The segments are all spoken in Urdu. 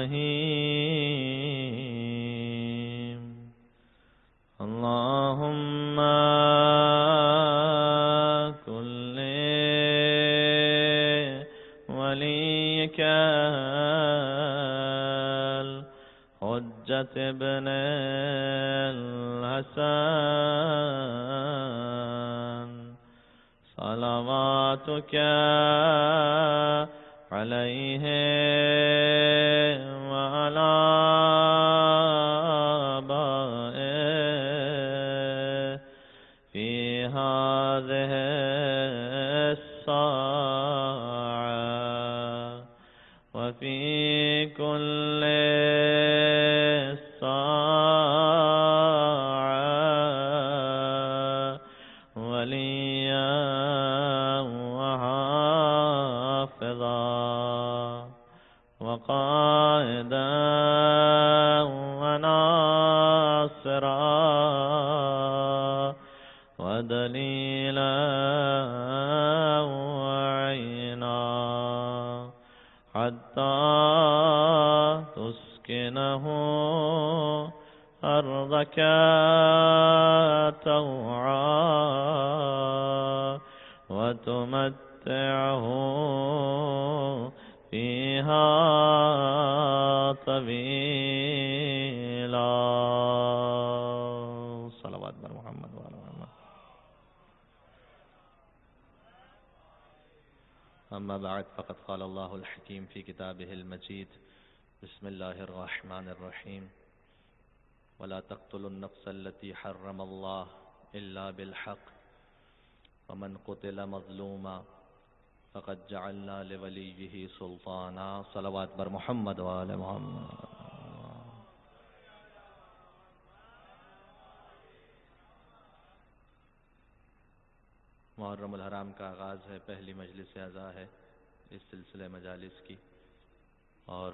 الرحيم اللهم كن وليك الحجة ابن الحسن صلواتك عليه وعلى آبائه في هذه الساعة وفي كل ساعة وليا وحافظا وقائدا وناصرا ودليلا وعينا حتى تسكنه أرضك طوعا وتمتعه فيها طويلا صلوات بر محمد وعلى محمد. أما بعد فقد قال الله الحكيم في كتابه المجيد بسم الله الرحمن الرحيم ولا تقتلوا النفس التي حرم الله إلا بالحق ومن قتل مظلوما فقد جعلنا لوليه سلطانا صلوات بر محمد وآل محمد. محرم الحرام کا آغاز ہے، پہلی مجلس اعزاء ہے اس سلسلے مجالس کی، اور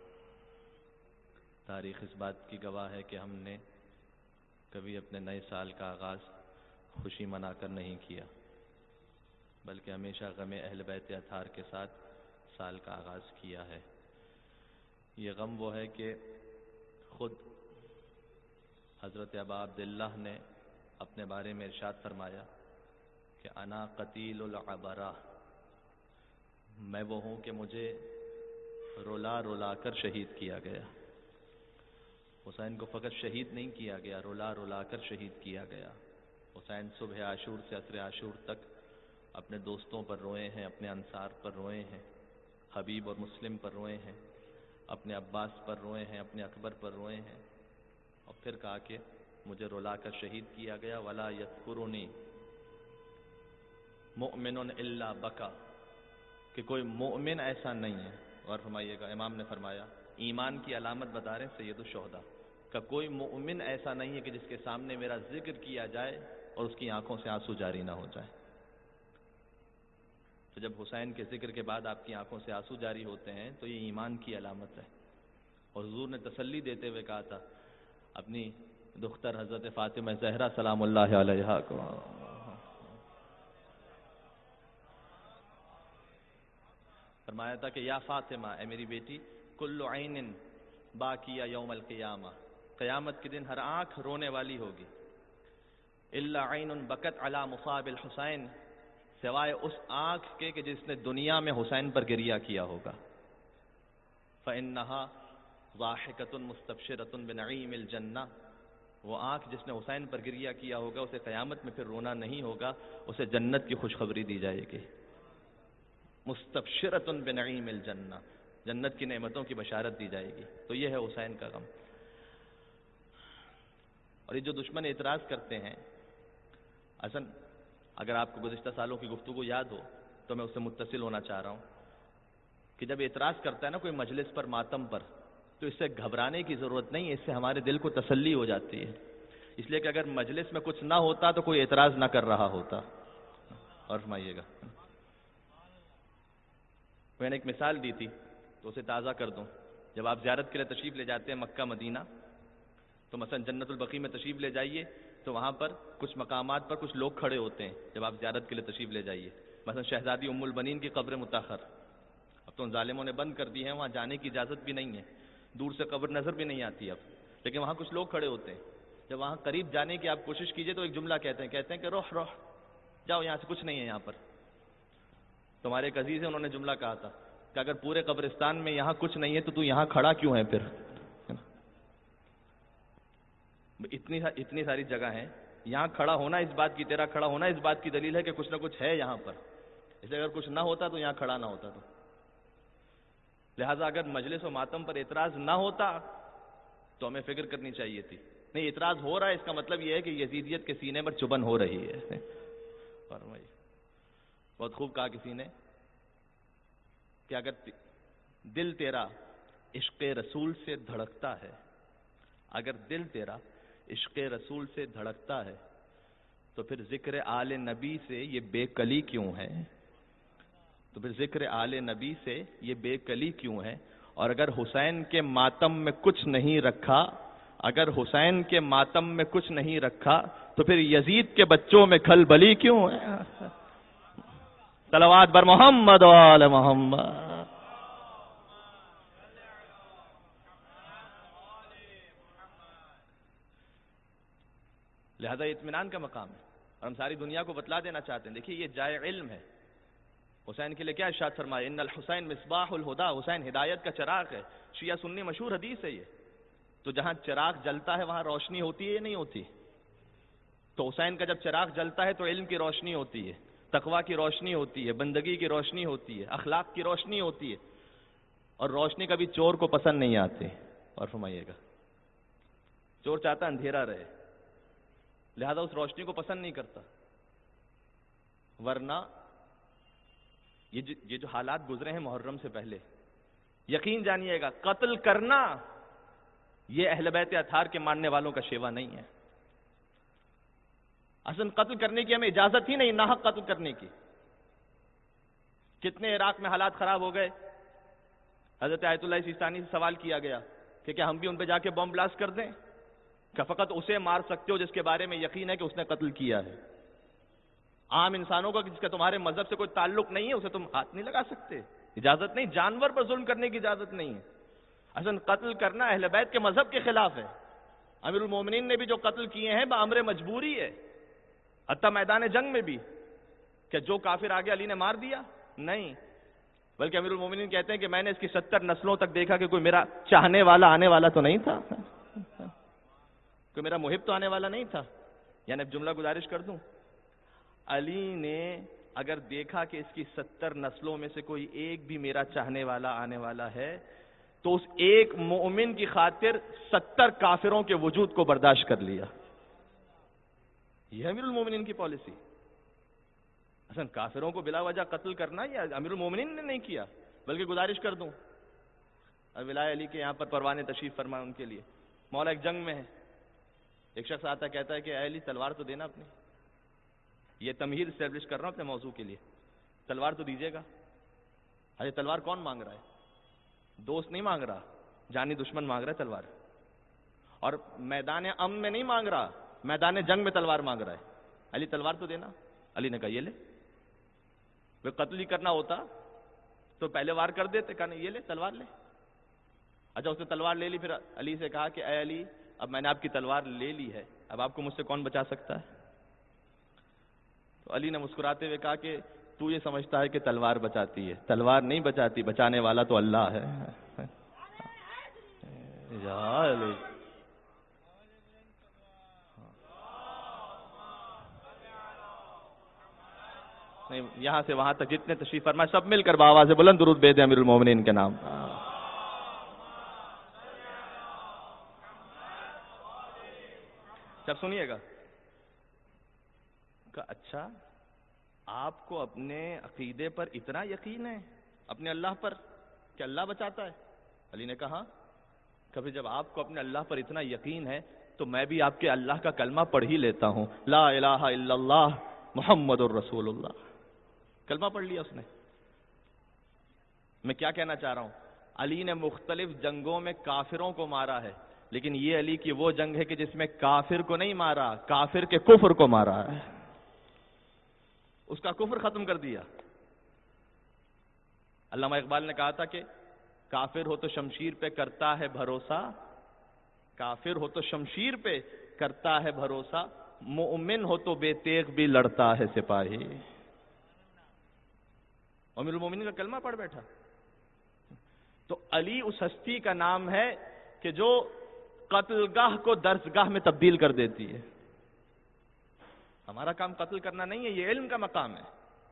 تاریخ اس بات کی گواہ ہے کہ ہم نے کبھی اپنے نئے سال کا آغاز خوشی منا کر نہیں کیا، بلکہ ہمیشہ غم اہل بیت اطہار کے ساتھ سال کا آغاز کیا ہے۔ یہ غم وہ ہے کہ خود حضرت ابا عبداللہ نے اپنے بارے میں ارشاد فرمایا کہ انا قتیل العبرہ، میں وہ ہوں کہ مجھے رلا رلا کر شہید کیا گیا۔ حسین کو فقط شہید نہیں کیا گیا، رلا رلا کر شہید کیا گیا۔ حسین صبح عاشور سے عصر عاشور تک اپنے دوستوں پر روئے ہیں، اپنے انصار پر روئے ہیں، حبیب اور مسلم پر روئے ہیں، اپنے عباس پر روئے ہیں، اپنے اکبر پر روئے ہیں، اور پھر کہا کہ مجھے رلا کر شہید کیا گیا۔ ولا یذکرنی مؤمن الا بکا، کہ کوئی مومن ایسا نہیں ہے، غور فرمائیے گا، امام نے فرمایا ایمان کی علامت بتا رہے ہیں سید الشہداء کہ کوئی مومن ایسا نہیں ہے کہ جس کے سامنے میرا ذکر کیا جائے اور اس کی آنکھوں سے آنسو جاری نہ ہو جائے۔ تو جب حسین کے ذکر کے بعد آپ کی آنکھوں سے آنسو جاری ہوتے ہیں تو یہ ایمان کی علامت ہے۔ اور حضور نے تسلی دیتے ہوئے کہا تھا اپنی دختر حضرت فاطمہ زہرا سلام اللہ علیہا کو، فرمایا تھا کہ یا فاطمہ، اے میری بیٹی، کل عین باقیہ یوم القیامہ، قیامت کے دن ہر آنکھ رونے والی ہوگی، الا عین بکت علی مصاب الحسین، سوائے اس آنکھ کے کہ جس نے دنیا میں حسین پر گریہ کیا ہوگا، فإنہا ضاحکۃ مستبشرۃ بنعیم الجنہ، وہ آنکھ جس نے حسین پر گریہ کیا ہوگا اسے قیامت میں پھر رونا نہیں ہوگا، اسے جنت کی خوشخبری دی جائے گی۔ مستبشرۃ بنعیم الجنہ، جنت کی نعمتوں کی بشارت دی جائے گی۔ تو یہ ہے حسین کا غم۔ اور یہ جو دشمن اعتراض کرتے ہیں، اصل اگر آپ کو گزشتہ سالوں کی گفتگو یاد ہو تو میں اس سے متصل ہونا چاہ رہا ہوں کہ جب اعتراض کرتا ہے نا کوئی مجلس پر، ماتم پر، تو اس سے گھبرانے کی ضرورت نہیں ہے، اس سے ہمارے دل کو تسلی ہو جاتی ہے، اس لیے کہ اگر مجلس میں کچھ نہ ہوتا تو کوئی اعتراض نہ کر رہا ہوتا۔ اور فرمائیے گا، میں نے ایک مثال دی تھی تو اسے تازہ کر دوں۔ جب آپ زیارت کے لیے تشریف لے جاتے ہیں مکہ مدینہ، تو مثلا جنت البقیع میں تشریف لے جائیے تو وہاں پر کچھ مقامات پر کچھ لوگ کھڑے ہوتے ہیں جب آپ زیارت کے لیے تشریف لے جائیے، مثلا شہزادی ام البنین کی قبر مطہر، اب تو ان ظالموں نے بند کر دی ہے، وہاں جانے کی اجازت بھی نہیں ہے، دور سے قبر نظر بھی نہیں آتی اب، لیکن وہاں کچھ لوگ کھڑے ہوتے ہیں، جب وہاں قریب جانے کی آپ کوشش کیجئے تو ایک جملہ کہتے ہیں کہ روح روح، جاؤ یہاں سے، کچھ نہیں ہے یہاں پر۔ تمہارے ایک عزیز ہیں، انہوں نے جملہ کہا تھا کہ اگر پورے قبرستان میں یہاں کچھ نہیں ہے تو یہاں کھڑا کیوں ہے پھر؟ اتنی ساری جگہ ہیں، یہاں کھڑا ہونا اس بات کی، تیرا کھڑا ہونا اس بات کی دلیل ہے کہ کچھ نہ کچھ ہے یہاں پر، اس لیے اگر کچھ نہ ہوتا تو یہاں کھڑا نہ ہوتا تو۔ لہٰذا اگر مجلس و ماتم پر اعتراض نہ ہوتا تو ہمیں فکر کرنی چاہیے تھی، نہیں اعتراض ہو رہا ہے، اس کا مطلب یہ ہے کہ یزیدیت کے سینے پر چبھن ہو رہی ہے۔ بہت خوب کہا کسی نے کہ اگر دل تیرا عشق رسول سے دھڑکتا ہے، اگر دل تیرا عشق رسول سے دھڑکتا ہے تو پھر ذکر آل نبی سے یہ بے کلی کیوں ہے؟ تو پھر ذکر آل نبی سے یہ بے کلی کیوں ہے؟ اور اگر حسین کے ماتم میں کچھ نہیں رکھا، اگر حسین کے ماتم میں کچھ نہیں رکھا تو پھر یزید کے بچوں میں کھلبلی کیوں ہے؟ صلوات بر محمد و آل محمد۔ لہذا یہ اطمینان کا مقام ہے اور ہم ساری دنیا کو بتلا دینا چاہتے ہیں، دیکھیے یہ جائے علم ہے۔ حسین کے لیے کیا ارشاد فرمایا؟ ان الحسین مصباح الہدا، حسین ہدایت کا چراغ ہے۔ شیعہ سنی مشہور حدیث ہے یہ۔ تو جہاں چراغ جلتا ہے وہاں روشنی ہوتی ہے یا نہیں ہوتی؟ تو حسین کا جب چراغ جلتا ہے تو علم کی روشنی ہوتی ہے، تقویٰ کی روشنی ہوتی ہے، بندگی کی روشنی ہوتی ہے، اخلاق کی روشنی ہوتی ہے، اور روشنی کبھی چور کو پسند نہیں آتی۔ اور فرمائیے گا چور چاہتا اندھیرا رہے، لہذا اس روشنی کو پسند نہیں کرتا۔ ورنہ یہ جو حالات گزرے ہیں محرم سے پہلے، یقین جانیے گا قتل کرنا یہ اہل بیت اطہار کے ماننے والوں کا شیوا نہیں ہے۔ اصل قتل کرنے کی ہمیں اجازت ہی نہیں، ناحق قتل کرنے کی۔ کتنے عراق میں حالات خراب ہو گئے، حضرت آیت اللہ سیستانی سے سوال کیا گیا کہ کیا ہم بھی ان پہ جا کے بم بلاسٹ کر دیں؟ کہ فقط اسے مار سکتے ہو جس کے بارے میں یقین ہے کہ اس نے قتل کیا ہے۔ عام انسانوں کا جس کا تمہارے مذہب سے کوئی تعلق نہیں ہے اسے تم ہاتھ نہیں لگا سکتے، اجازت نہیں، جانور پر ظلم کرنے کی اجازت نہیں ہے۔ اصل قتل کرنا اہل بیت کے مذہب کے خلاف ہے۔ امیر المومنین نے بھی جو قتل کیے ہیں بامر مجبوری ہے، حتیٰ میدان جنگ میں بھی، کہ جو کافر آگے علی نے مار دیا نہیں، بلکہ امیر المومنین کہتے ہیں کہ میں نے اس کی 70 نسلوں تک دیکھا کہ کوئی میرا چاہنے والا آنے والا تو نہیں تھا، کوئی میرا محب تو آنے والا نہیں تھا۔ یعنی اب جملہ گزارش کر دوں، علی نے اگر دیکھا کہ اس کی 70 نسلوں میں سے کوئی ایک بھی میرا چاہنے والا آنے والا ہے تو اس ایک مومن کی خاطر 70 کافروں کے وجود کو برداشت کر لیا۔ یہ امیر المومنین کی پالیسی۔ اصل کافروں کو بلا وجہ قتل کرنا یہ امیر المومنین نے نہیں کیا، بلکہ گزارش کر دوں ولائے علی کے یہاں پر پروانے تشریف فرما ان کے لیے، مولا ایک جنگ میں ہے، ایک شخص آتا کہتا ہے کہ اے علی تلوار تو دینا اپنی، یہ تمہید اسٹیبلش کر رہا ہوں اپنے موضوع کے لیے، تلوار تو دیجیے گا۔ ارے تلوار کون مانگ رہا ہے؟ دوست نہیں مانگ رہا، جانی دشمن مانگ رہا ہے تلوار، اور میدان امن میں نہیں مانگ رہا، میدان جنگ میں تلوار مانگ رہا ہے۔ علی تلوار تو دینا۔ علی نے کہا یہ لے، وہ قتل ہی کرنا ہوتا تو پہلے وار کر دیتے، کہا نہیں یہ لے تلوار لے۔ اچھا اس نے تلوار لے لی، پھر علی سے کہا کہ اے علی اب میں نے آپ کی تلوار لے لی ہے، اب آپ کو مجھ سے کون بچا سکتا ہے؟ تو علی نے مسکراتے ہوئے کہا کہ تو یہ سمجھتا ہے کہ تلوار بچاتی ہے، تلوار نہیں بچاتی، بچانے والا تو اللہ ہے۔ نہیں یہاں سے وہاں تک جتنے تشریف فرما سب مل کر بآواز بلند درود بھیجیں امیر المومنین کے نام۔ جب سنیے گا کہ اچھا آپ کو اپنے عقیدے پر اتنا یقین ہے، اپنے اللہ پر کہ اللہ بچاتا ہے؟ علی نے کہا کبھی جب آپ کو اپنے اللہ پر اتنا یقین ہے تو میں بھی آپ کے اللہ کا کلمہ پڑھ ہی لیتا ہوں، لا الہ الا اللہ محمد الرسول اللہ، کلمہ پڑھ لیا اس نے۔ میں کیا کہنا چاہ رہا ہوں، علی نے مختلف جنگوں میں کافروں کو مارا ہے، لیکن یہ علی کی وہ جنگ ہے کہ جس میں کافر کو نہیں مارا، کافر کے کفر کو مارا ہے، اس کا کفر ختم کر دیا۔ علامہ اقبال نے کہا تھا کہ کافر ہو تو شمشیر پہ کرتا ہے بھروسہ، کافر ہو تو شمشیر پہ کرتا ہے بھروسہ، مومن ہو تو بے تیغ بھی لڑتا ہے سپاہی۔ امیر المومنین کا کلمہ پڑھ بیٹھا۔ تو علی اس ہستی کا نام ہے کہ جو قتل گاہ کو درسگاہ میں تبدیل کر دیتی ہے۔ ہمارا کام قتل کرنا نہیں ہے، یہ علم کا مقام ہے۔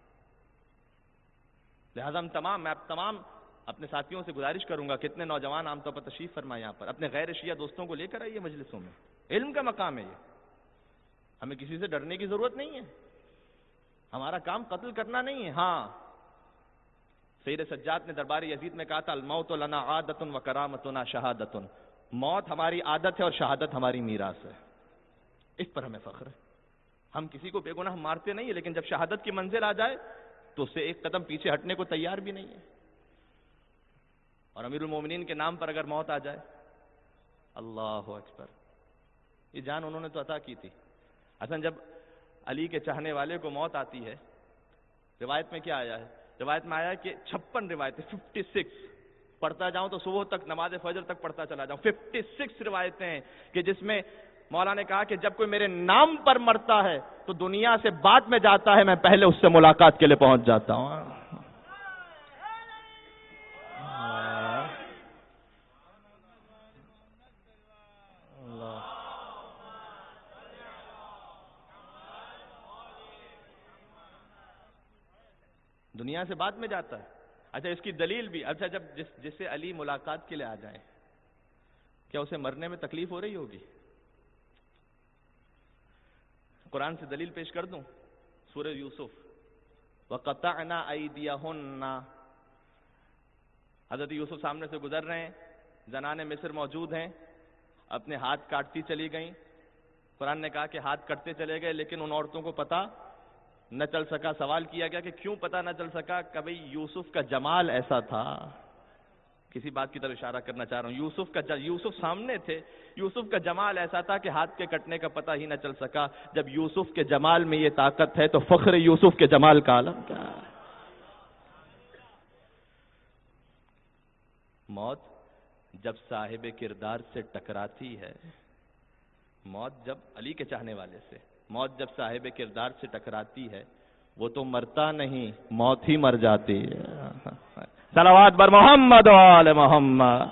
لہذا میں آپ تمام اپنے ساتھیوں سے گزارش کروں گا، کتنے نوجوان عام طور پر تشریف فرمائے یہاں پر، اپنے غیر شیعہ دوستوں کو لے کر آئیے مجلسوں میں، علم کا مقام ہے یہ، ہمیں کسی سے ڈرنے کی ضرورت نہیں ہے، ہمارا کام قتل کرنا نہیں ہے۔ ہاں، سید سجاد نے دربار یزید میں کہا تھا، الموت لنا عادت و کرامتنا شہادت، موت ہماری عادت ہے اور شہادت ہماری میراث ہے، اس پر ہمیں فخر ہے۔ ہم کسی کو بے گناہ مارتے نہیں ہیں، لیکن جب شہادت کی منزل آ جائے تو اس سے ایک قدم پیچھے ہٹنے کو تیار بھی نہیں ہے۔ اور امیر المومنین کے نام پر اگر موت آ جائے، اللہ اکبر، یہ جان انہوں نے تو عطا کی تھی۔ اصلا جب علی کے چاہنے والے کو موت آتی ہے، روایت میں کیا آیا ہے؟ روایت میں آیا ہے کہ 56 روایتیں، 56 پڑھتا جاؤں تو صبح تک، نماز فجر تک پڑھتا چلا جاؤں، 56 روایتیں ہیں کہ جس میں مولا نے کہا کہ جب کوئی میرے نام پر مرتا ہے تو دنیا سے بعد میں جاتا ہے، میں پہلے اس سے ملاقات کے لیے پہنچ جاتا ہوں۔ دنیا سے بعد میں جاتا ہے۔ اچھا، اس کی دلیل بھی، اچھا جب جس سے علی ملاقات کے لیے آ جائیں، کیا اسے مرنے میں تکلیف ہو رہی ہوگی؟ قرآن سے دلیل پیش کر دوں، سورہ یوسف، وَقَطَعْنَا أَيْدِيَهُنَّ، حضرت یوسف سامنے سے گزر رہے ہیں، زنان مصر موجود ہیں، اپنے ہاتھ کاٹتی چلی گئیں۔ قرآن نے کہا کہ ہاتھ کٹتے چلے گئے، لیکن ان عورتوں کو پتہ نہ چل سکا۔ سوال کیا گیا کہ کیوں پتہ نہ چل سکا؟ کبھی یوسف کا جمال ایسا تھا، کسی بات کی طرف اشارہ کرنا چاہ رہا ہوں، یوسف سامنے تھے، یوسف کا جمال ایسا تھا کہ ہاتھ کے کٹنے کا پتہ ہی نہ چل سکا۔ جب یوسف کے جمال میں یہ طاقت ہے تو فخر یوسف کے جمال کا عالم کیا ہے؟ موت جب صاحب کردار سے ٹکراتی ہے، موت جب علی کے چاہنے والے سے، موت جب صاحب کردار سے ٹکراتی ہے، وہ تو مرتا نہیں، موت ہی مر جاتی ہے۔ صلوات بر محمد و آل محمد۔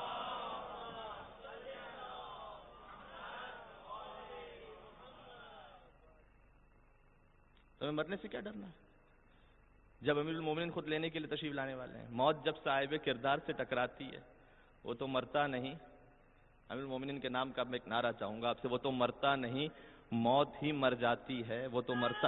تمہیں مرنے سے کیا ڈرنا ہے؟ جب امیر المومنین خود لینے کے لیے تشریف لانے والے ہیں، موت جب صاحب کردار سے ٹکراتی ہے، وہ تو مرتا نہیں۔ امیر المومنین کے نام کا میں ایک نعرہ چاہوں گا آپ سے، وہ تو مرتا نہیں، موت ہی مر جاتی ہے، وہ تو مرتا۔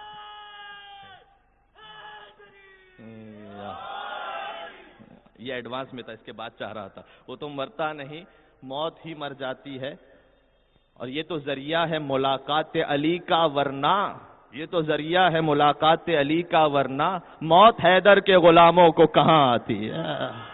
یہ ایڈوانس میں تھا، اس کے بعد چاہ رہا تھا، وہ تو مرتا نہیں، موت ہی مر جاتی ہے، اور یہ تو ذریعہ ہے ملاقات علی کا، ورنہ یہ تو ذریعہ ہے ملاقات علی کا، ورنہ موت حیدر کے غلاموں کو کہاں آتی ہے۔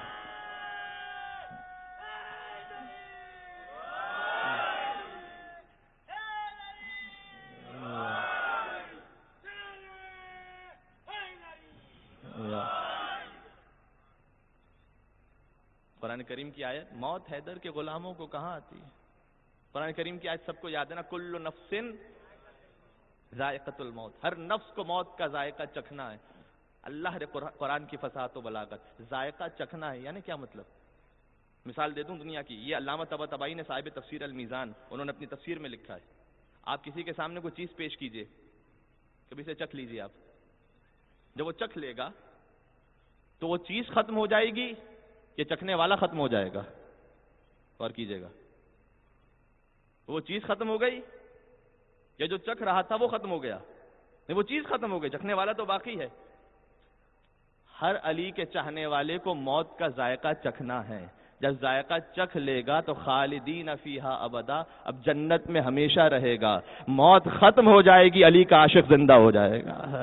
قرآن کریم کی آیت، موت حیدر کے غلاموں کو کہاں آتی ہے؟ قرآن کریم کی آیت سب کو یاد ہے نا، کل نفس ذائقۃ الموت، ہر نفس کو موت کا ذائقہ چکھنا ہے۔ اللہ نے قرآن کی فصاحت و بلاغت، ذائقہ چکھنا ہے یعنی کیا مطلب؟ مثال دے دوں دنیا کی، یہ علامہ طباطبائی نے صاحب تفسیر المیزان، انہوں نے اپنی تفسیر میں لکھا ہے، آپ کسی کے سامنے کوئی چیز پیش کیجئے، کبھی اسے چکھ لیجئے آپ، جب وہ چکھ لے گا تو وہ چیز ختم ہو جائے گی، یہ چکھنے والا ختم ہو جائے گا؟ غور کیجئے گا، وہ چیز ختم ہو گئی یا جو چکھ رہا تھا وہ ختم ہو گیا؟ نہیں، وہ چیز ختم ہو گئی، چکھنے والا تو باقی ہے۔ ہر علی کے چاہنے والے کو موت کا ذائقہ چکھنا ہے، جب ذائقہ چکھ لے گا تو خالدین فیہا ابدا، اب جنت میں ہمیشہ رہے گا۔ موت ختم ہو جائے گی، علی کا عاشق زندہ ہو جائے گا۔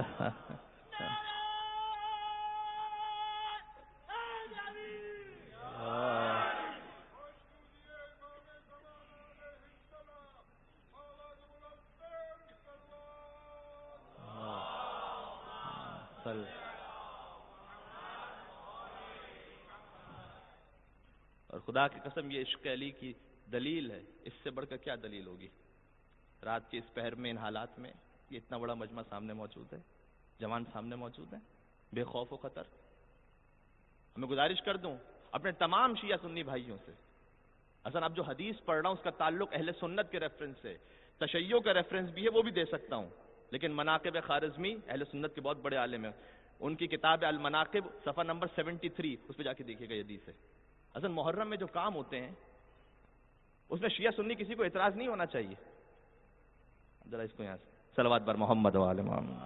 خدا کی قسم یہ عشق علی کی دلیل ہے، اس سے بڑھ کر کیا دلیل ہوگی؟ رات کے اس پہر میں ان حالات میں یہ اتنا بڑا مجمع سامنے موجود ہے، جوان سامنے موجود ہیں بے خوف و خطر. میں گزارش کر دوں اپنے تمام شیعہ سنی بھائیوں سے، اصلا اب جو حدیث پڑھ رہا ہوں اس کا تعلق اہل سنت کے ریفرنس سے، تشیع کا ریفرنس بھی ہے وہ بھی دے سکتا ہوں، لیکن مناقب خوارزمی اہل سنت کے بہت بڑے عالم ہیں، ان کی کتاب المناقب صفحہ نمبر 73 اس پہ جا کے دیکھیے گا یہ حدیث ہے. اصل محرم میں جو کام ہوتے ہیں اس میں شیعہ سنی کسی کو اعتراض نہیں ہونا چاہیے. ذرا اس کو یہاں سے صلوات بر محمد و آل محمد.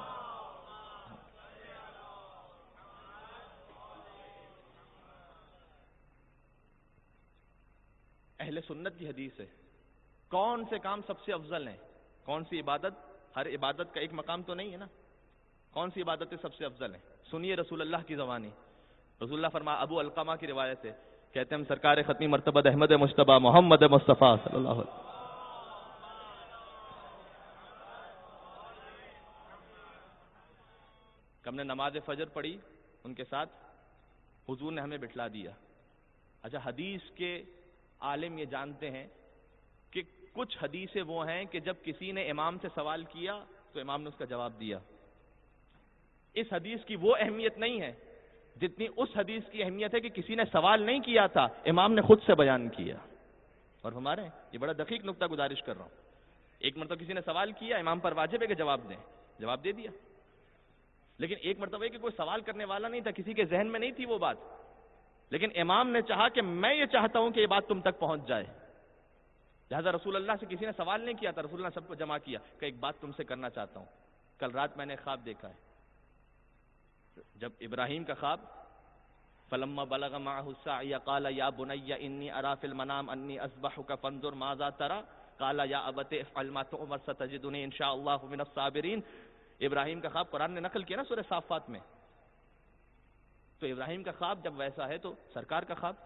اہل سنت کی حدیث ہے، کون سے کام سب سے افضل ہیں؟ کون سی عبادت؟ ہر عبادت کا ایک مقام تو نہیں ہے نا. کون سی عبادتیں سب سے افضل ہیں؟ سنیے رسول اللہ کی زبانی. رسول اللہ فرما، ابو القمہ کی روایت ہے، کہتے ہیں ہم سرکار ختمی مرتبہ احمد مجتبی محمد مصطفیٰ صلی اللہ علیہ وسلم ہم نے نماز فجر پڑھی ان کے ساتھ، حضور نے ہمیں بٹھلا دیا. اچھا، حدیث کے عالم یہ جانتے ہیں کہ کچھ حدیثیں وہ ہیں کہ جب کسی نے امام سے سوال کیا تو امام نے اس کا جواب دیا. اس حدیث کی وہ اہمیت نہیں ہے جتنی اس حدیث کی اہمیت ہے کہ کسی نے سوال نہیں کیا تھا، امام نے خود سے بیان کیا. اور ہمارے یہ بڑا دقیق نقطہ گزارش کر رہا ہوں، ایک مرتبہ کسی نے سوال کیا، امام پر واجب ہے کہ جواب دیں، جواب دے دیا. لیکن ایک مرتبہ کہ کوئی سوال کرنے والا نہیں تھا، کسی کے ذہن میں نہیں تھی وہ بات، لیکن امام نے چاہا کہ میں یہ چاہتا ہوں کہ یہ بات تم تک پہنچ جائے. لہذا رسول اللہ سے کسی نے سوال نہیں کیا تھا، رسول اللہ سب کو جمع کیا کہ ایک بات تم سے کرنا چاہتا ہوں. کل رات میں نے خواب دیکھا ہے، جب ابراہیم کا خواب، فلما بلغ معه السعي قال يا بني اني ارى في المنام اني اذبحك فانظر ماذا ترى قال يا ابت افعل ما تؤمر ستجدني ان شاء الله من الصابرين. ابراہیم کا خواب قرآن نے نقل کیا نا سورہ صافات میں. تو ابراہیم کا خواب جب ویسا ہے تو سرکار کا خواب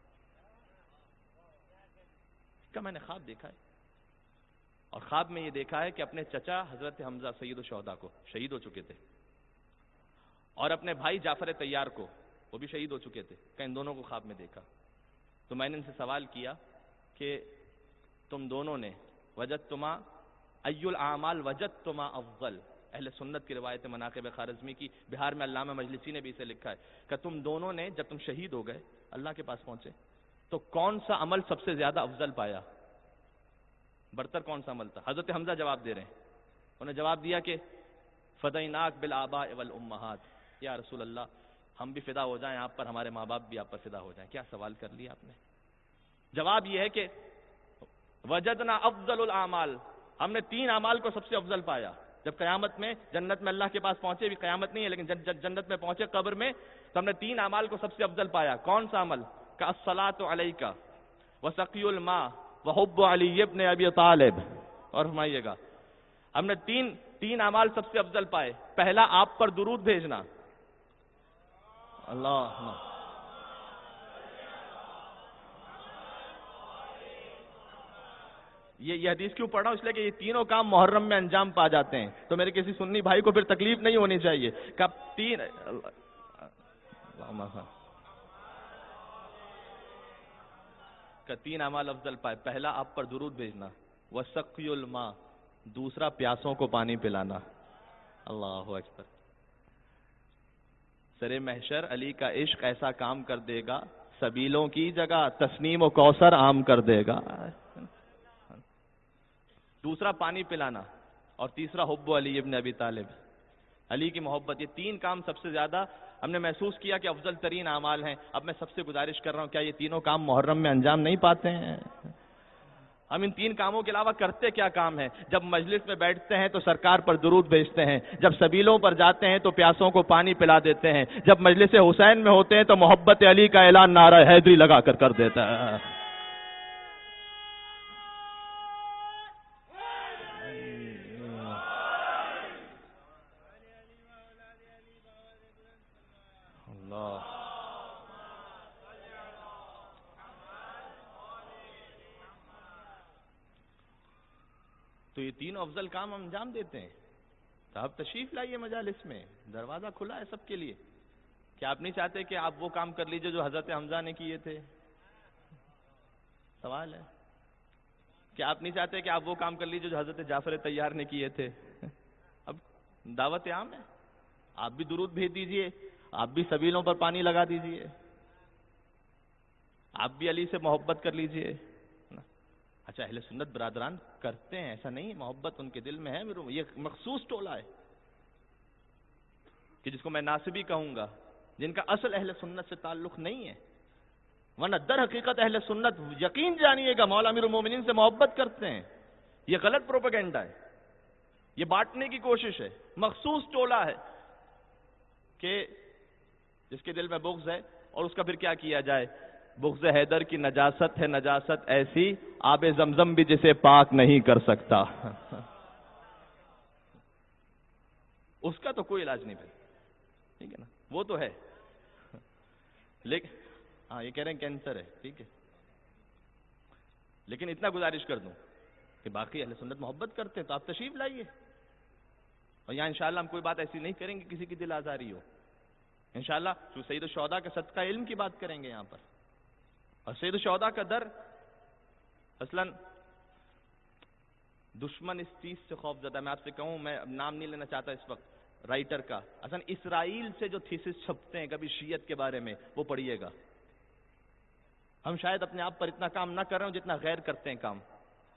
کا میں نے خواب دیکھا ہے، اور خواب میں یہ دیکھا ہے کہ اپنے چچا حضرت حمزہ سید الشہداء کو شہید ہو چکے تھے، اور اپنے بھائی جعفر طیار کو، وہ بھی شہید ہو چکے تھے، کہ ان دونوں کو خواب میں دیکھا. تو میں نے ان سے سوال کیا کہ تم دونوں نے وجدتما ای الاعمال وجدتما افضل. اہل سنت کی روایت مناقب خوارزمی کی، بہار میں علامہ مجلسی نے بھی اسے لکھا ہے کہ تم دونوں نے جب تم شہید ہو گئے اللہ کے پاس پہنچے تو کون سا عمل سب سے زیادہ افضل پایا؟ برتر کون سا عمل تھا؟ حضرت حمزہ جواب دے رہے ہیں، انہوں نے جواب دیا کہ فدیناک بالآباء والامہات، یا رسول اللہ ہم بھی فدا ہو جائیں آپ پر، ہمارے ماں باپ بھی آپ پر فدا ہو جائیں. کیا سوال کر لیا آپ نے؟ جواب یہ ہے کہ وجدنا افضل الاعمال، ہم نے 3 اعمال کو سب سے افضل پایا. جب قیامت میں جنت میں اللہ کے پاس پہنچے، بھی قیامت نہیں ہے لیکن جنت میں پہنچے قبر میں، تو ہم نے 3 اعمال کو سب سے افضل پایا. کون سا عمل؟ کہ الصلاۃ علیک وسقی الماء وحب علی ابن ابی طالب. اور فرمائیے گا ہم نے تین اعمال سب سے افضل پائے. پہلا آپ پر درود بھیجنا، اللہ یہ حدیث کیوں پڑھ رہا ہوں؟ اس لیے کہ یہ تینوں کام محرم میں انجام پا جاتے ہیں، تو میرے کسی سنی بھائی کو پھر تکلیف نہیں ہونی چاہیے. کب 3 اعمال افضل پائے. پہلا آپ پر درود بھیجنا، وسقی الماء، دوسرا پیاسوں کو پانی پلانا. اللہ اکبر. سر محشر علی کا عشق ایسا کام کر دے گا، سبیلوں کی جگہ تسنیم و کوثر عام کر دے گا. دوسرا پانی پلانا، اور تیسرا حب علی ابن ابی طالب، علی کی محبت. یہ 3 کام سب سے زیادہ ہم نے محسوس کیا کہ افضل ترین اعمال ہیں. اب میں سب سے گزارش کر رہا ہوں، کیا یہ تینوں کام محرم میں انجام نہیں پاتے ہیں؟ ہم ان 3 کاموں کے علاوہ کرتے کیا کام ہے؟ جب مجلس میں بیٹھتے ہیں تو سرکار پر درود بھیجتے ہیں، جب سبیلوں پر جاتے ہیں تو پیاسوں کو پانی پلا دیتے ہیں، جب مجلس حسین میں ہوتے ہیں تو محبت علی کا اعلان نعرہ حیدری لگا کر دیتا ہے. تو یہ تینوں افضل کام ہم انجام دیتے ہیں. تو آپ تشریف لائیے مجالس میں، دروازہ کھلا ہے سب کے لیے. کیا آپ نہیں چاہتے کہ آپ وہ کام کر لیجئے جو حضرت حمزہ نے کیے تھے؟ سوال ہے کہ آپ نہیں چاہتے کہ آپ وہ کام کر لیجیے جو حضرت جعفر طیار نے کیے تھے؟ اب دعوت عام ہے، آپ بھی درود بھیج دیجئے، آپ بھی سبیلوں پر پانی لگا دیجئے، آپ بھی علی سے محبت کر لیجئے۔ اچھا، اہل سنت برادران کرتے ہیں، ایسا نہیں ہے، محبت ان کے دل میں ہے، یہ مخصوص ٹولہ ہے کہ جس کو میں ناصبی کہوں گا، جن کا اصل اہل سنت سے تعلق نہیں ہے، ورنہ در حقیقت اہل سنت یقین جانیے گا مولا امیر المومنین سے محبت کرتے ہیں۔ یہ غلط پروپیگنڈا ہے، یہ بانٹنے کی کوشش ہے، مخصوص ٹولہ ہے کہ جس کے دل میں بغض ہے، اور اس کا پھر کیا کیا جائے؟ بغض حیدر کی نجاست ہے، نجاست ایسی آب زمزم بھی جسے پاک نہیں کر سکتا۔ اس کا تو کوئی علاج نہیں پھر، ٹھیک ہے نا، وہ تو ہے، لیکن ہاں یہ کہہ رہے ہیں کینسر ہے، ٹھیک ہے، لیکن اتنا گزارش کر دوں کہ باقی اہل سنت محبت کرتے ہیں تو آپ تشریف لائیے، اور یہاں انشاءاللہ ہم کوئی بات ایسی نہیں کریں گے کسی کی دل آزاری ہو، انشاءاللہ سید الشہداء کے صدقہ علم کی بات کریں گے یہاں پر۔ اور سید الشہداء کا در اصلاً دشمن اس چیز سے خوف زدہ، میں آپ سے کہوں، میں اب نام نہیں لینا چاہتا اس وقت رائٹر کا، اصلاً اسرائیل سے جو تھیسس چھپتے ہیں کبھی شیعت کے بارے میں وہ پڑھیے گا۔ ہم شاید اپنے آپ پر اتنا کام نہ کر رہے ہوں جتنا غیر کرتے ہیں کام۔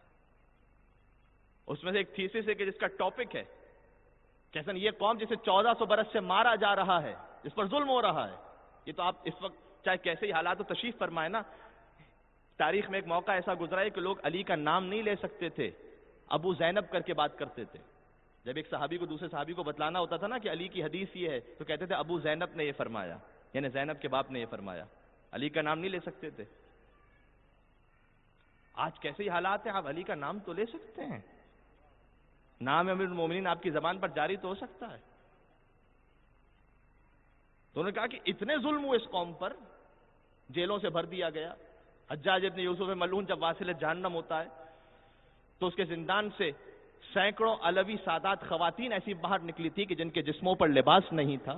اس میں سے ایک تھیسس ہے کہ جس کا ٹاپک ہے کہ اصلاً یہ قوم جسے 1400 برس سے مارا جا رہا ہے، جس پر ظلم ہو رہا ہے، یہ تو آپ اس وقت چاہے کیسے ہی حالات و تشریف فرمائے نا، تاریخ میں ایک موقع ایسا گزرا ہے کہ لوگ علی کا نام نہیں لے سکتے تھے، ابو زینب کر کے بات کرتے تھے۔ جب ایک صحابی کو دوسرے صحابی کو بتلانا ہوتا تھا نا کہ علی کی حدیث یہ ہے، تو کہتے تھے ابو زینب نے یہ فرمایا، یعنی زینب کے باپ نے یہ فرمایا، علی کا نام نہیں لے سکتے تھے۔ آج کیسے ہی حالات ہیں، آپ علی کا نام تو لے سکتے ہیں، نام امیر المومنین آپ کی زبان پر جاری تو ہو سکتا ہے۔ تو انہوں نے کہا کہ اتنے ظلم ہوئے اس قوم پر، جیلوں سے بھر دیا گیا۔ حجاج ابن یوسف ملعون جب واصل جہنم ہوتا ہے تو اس کے زندان سے سینکڑوں علوی سادات خواتین ایسی باہر نکلی تھی کہ جن کے جسموں پر لباس نہیں تھا۔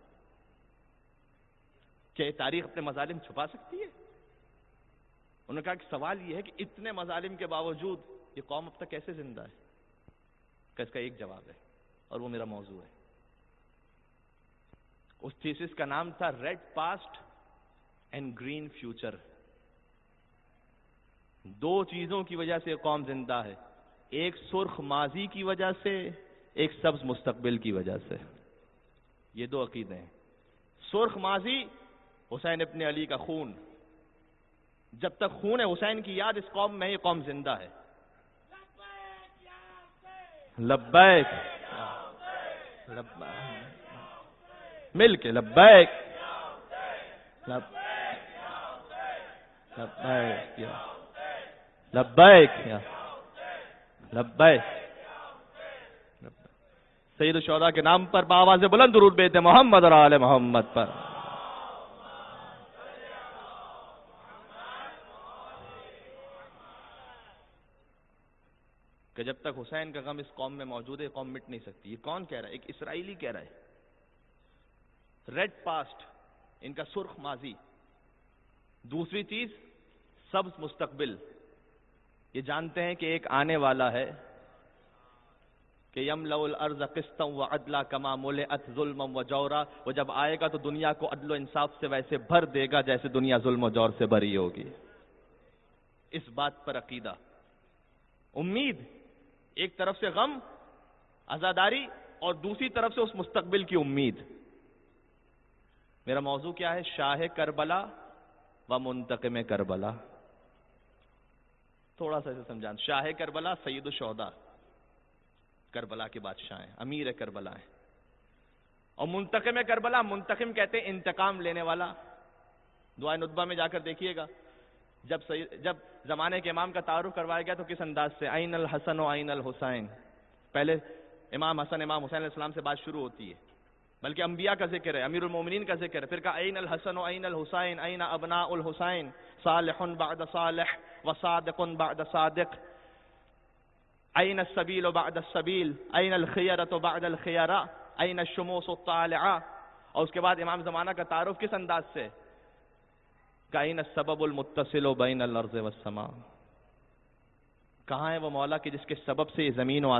کیا یہ تاریخ اپنے مظالم چھپا سکتی ہے؟ انہوں نے کہا کہ سوال یہ ہے کہ اتنے مظالم کے باوجود یہ قوم اب تک کیسے زندہ ہے؟ کہ اس کا ایک جواب ہے، اور وہ میرا موضوع ہے۔ اس تھیسس کا نام تھا red past and green future. دو چیزوں کی وجہ سے قوم زندہ ہے، ایک سرخ ماضی کی وجہ سے، ایک سبز مستقبل کی وجہ سے۔ یہ دو عقیدے ہیں۔ سرخ ماضی حسین ابن علی کا خون، جب تک خون حسین کی یاد اس قوم میں، یہ قوم زندہ ہے۔ لبیک مل کے لبیک لبیک لبیک۔ سید الشہداء کے نام پر بآواز بلند درود بھیجتے محمد اور آل محمد پر۔ کہ جب تک حسین کا غم اس قوم میں موجود ہے، قوم مٹ نہیں سکتی۔ یہ کون کہہ رہا ہے؟ ایک اسرائیلی کہہ رہا ہے۔ ریڈ پاسٹ، ان کا سرخ ماضی۔ دوسری چیز سبز مستقبل۔ یہ جانتے ہیں کہ ایک آنے والا ہے کہ یملأ الارض قسطا وعدلا کما ملئت ظلما وجورا، وہ جب آئے گا تو دنیا کو عدل و انصاف سے ویسے بھر دے گا جیسے دنیا ظلم و جور سے بھری ہوگی۔ اس بات پر عقیدہ، امید، ایک طرف سے غم، عزاداری، اور دوسری طرف سے اس مستقبل کی امید۔ میرا موضوع کیا ہے؟ شاہ کربلا و منتقم کربلا۔ تھوڑا سا اسے سمجھان۔ شاہ کربلا سید الشہداء، کربلا کے بادشاہ ہیں، امیر کربلا ہیں۔ اور منتقم کربلا، منتقم کہتے ہیں انتقام لینے والا۔ دعائے ندبہ میں جا کر دیکھیے گا، جب زمانے کے امام کا تعارف کروایا گیا تو کس انداز سے؟ عین الحسن و عین الحسین۔ پہلے امام حسن امام حسین علیہ السلام سے بات شروع ہوتی ہے، بلکہ انبیاء کا ذکر ہے، امیر المومنین کا ذکر ہے، پھر کہا عین الحسن و عین الحسین، عین ابناء الحسین، صالح بعد صالح وصادق بعد صادق، عین السبیل بعد السبیل، عین الخیرۃ بعد الخیرہ، عین الشموس الطالعہ۔ اور اس کے بعد امام زمانہ کا تعارف کس انداز سے؟ کائن السبب المتصل بین الارض والسماء، کہاں ہے وہ مولا کہ جس کے سبب سے یہ زمین و